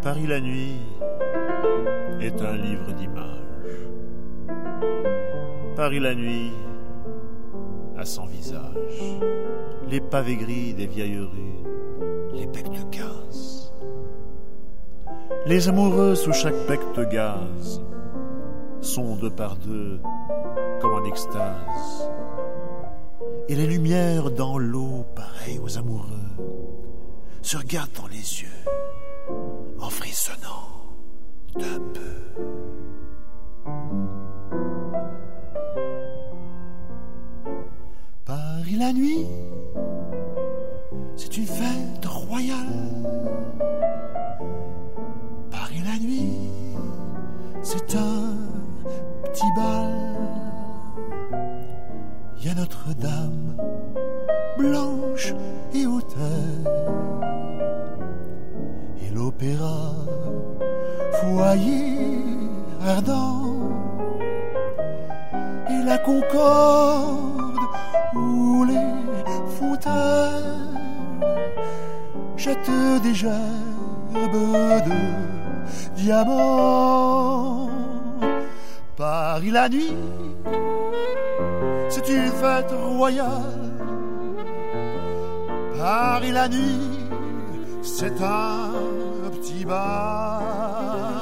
Paris la nuit est un livre d'images. Paris la nuit a 100 visages. Les pavés gris des vieilles rues, les becs de gaz. Les amoureux sous chaque bec de gaz sont deux par deux comme en extase. Et les lumières dans l'eau, pareilles aux amoureux, se regardent dans les yeux en frissonnant d'un peu. Paris la nuit, c'est une fête royale. Paris la nuit, c'est un petit bal. Il y a Notre-Dame, blanche et hautaine, et l'opéra, foyer ardent, et la Concorde où les fontaines jettent des gerbes de diamants. Paris la nuit, c'est une fête royale. Paris la nuit, c'est un petit bar.